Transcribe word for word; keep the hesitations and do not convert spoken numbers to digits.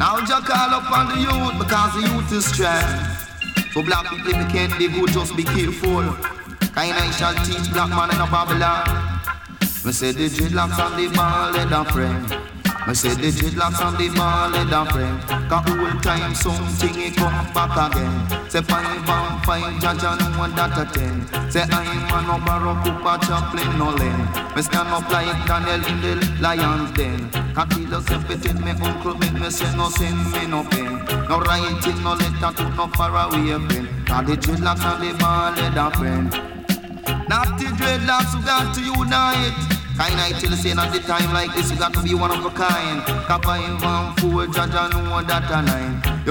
Now just call up on the youth because the youth is strong. So black people, if you can't be good, just be careful. Kind I shall teach black man in a Babylon. Me say the dreadlocks on the ball, let them friend. Me say the dreadlocks on the ball, let them friend. Cause old time something it come back again. Say five and five, judge and one that a ten. Say I'm a no Barack Cooper, Chaplin, no Len. Me stand up like Daniel in the lion's den. Can't kill yourself within me uncle, make me say no sin, me no pain. No writing, no letter to no faraway pen. Cause the dreadlocks on the ball, let them friend. Not the dreadlocks who got to unite. Kind I tell you saying at the time like this, you got to be one of a kind. Kappa in one four, judge and know that a nine.